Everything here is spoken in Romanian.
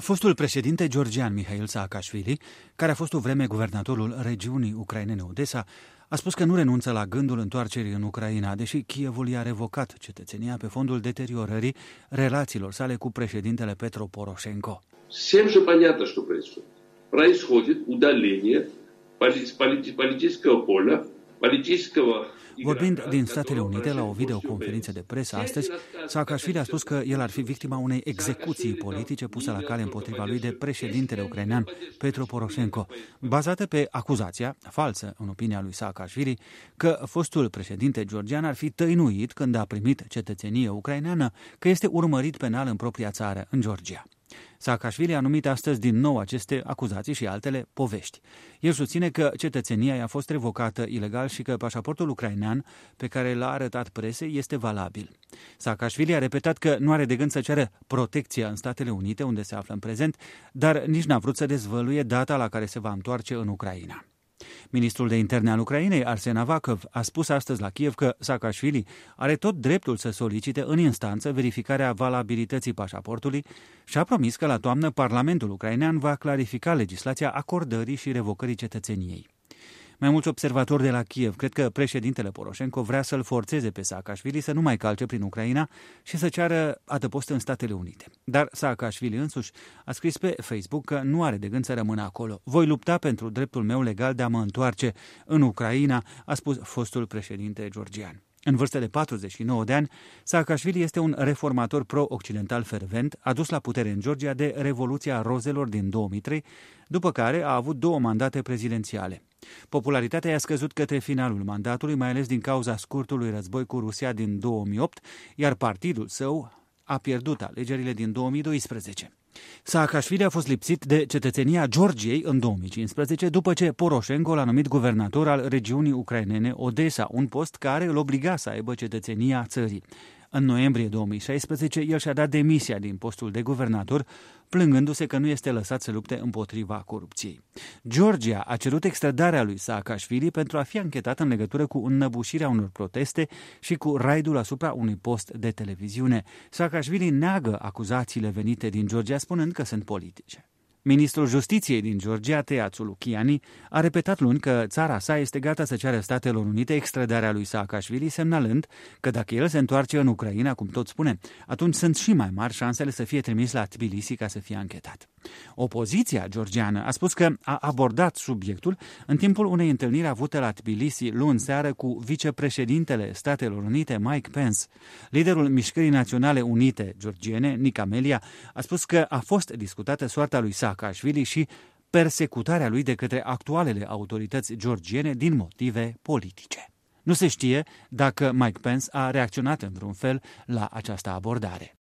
Fostul președinte georgian Mihail Saakashvili, care a fost o vreme guvernatorul regiunii ucrainene Odessa, a spus că nu renunță la gândul întoarcerii în Ucraina, deși Kievul i-a revocat cetățenia pe fondul deteriorării relațiilor sale cu președintele Petro Poroșenko. Всем же понятно, что происходит. Происходит удаление политического поля, политического. Vorbind din Statele Unite la o videoconferință de presă astăzi, Saakashvili a spus că el ar fi victima unei execuții politice puse la cale împotriva lui de președintele ucrainean Petro Poroșenko, bazată pe acuzația, falsă în opinia lui Saakashvili, că fostul președinte georgian ar fi tăinuit când a primit cetățenie ucraineană, că este urmărit penal în propria țară, în Georgia. Saakashvili a numit astăzi din nou aceste acuzații și altele povești. El susține că cetățenia i-a fost revocată ilegal și că pașaportul ucrainean pe care l-a arătat presei este valabil. Saakashvili a repetat că nu are de gând să ceară protecția în Statele Unite, unde se află în prezent, dar nici n-a vrut să dezvăluie data la care se va întoarce în Ucraina. Ministrul de interne al Ucrainei, Arsen Avakov, a spus astăzi la Kiev că Saakashvili are tot dreptul să solicite în instanță verificarea valabilității pașaportului și a promis că la toamnă Parlamentul ucrainean va clarifica legislația acordării și revocării cetățeniei. Mai mulți observatori de la Kiev cred că președintele Poroșenko vrea să-l forțeze pe Saakashvili să nu mai calce prin Ucraina și să ceară adăpost în Statele Unite. Dar Saakashvili însuși a scris pe Facebook că nu are de gând să rămână acolo. Voi lupta pentru dreptul meu legal de a mă întoarce în Ucraina, a spus fostul președinte georgian. În vârstă de 49 de ani, Saakashvili este un reformator pro-occidental fervent, adus la putere în Georgia de Revoluția Rozelor din 2003, după care a avut 2 mandate prezidențiale. Popularitatea i-a scăzut către finalul mandatului, mai ales din cauza scurtului război cu Rusia din 2008, iar partidul său a pierdut alegerile din 2012. Saakashvili a fost lipsit de cetățenia Georgiei în 2015, după ce Poroșenko l-a numit guvernator al regiunii ucrainene Odessa, un post care îl obliga să aibă cetățenia țării. În noiembrie 2016, el și-a dat demisia din postul de guvernator, plângându-se că nu este lăsat să lupte împotriva corupției. Georgia a cerut extradarea lui Saakashvili pentru a fi anchetat în legătură cu înnăbușirea unor proteste și cu raidul asupra unui post de televiziune. Saakashvili neagă acuzațiile venite din Georgia, spunând că sunt politice. Ministrul Justiției din Georgia, Teatsu Lukiani, a repetat luni că țara sa este gata să ceară Statelor Unite extradarea lui Saakashvili, semnalând că dacă el se întoarce în Ucraina, cum tot spune, atunci sunt și mai mari șansele să fie trimis la Tbilisi ca să fie anchetat. Opoziția georgiană a spus că a abordat subiectul în timpul unei întâlniri avute la Tbilisi luni seară cu vicepreședintele Statelor Unite, Mike Pence. Liderul Mișcării Naționale Unite georgiene, Nica Amelia, a spus că a fost discutată soarta lui Saakashvili și persecutarea lui de către actualele autorități georgiene din motive politice. Nu se știe dacă Mike Pence a reacționat în vreun fel la această abordare.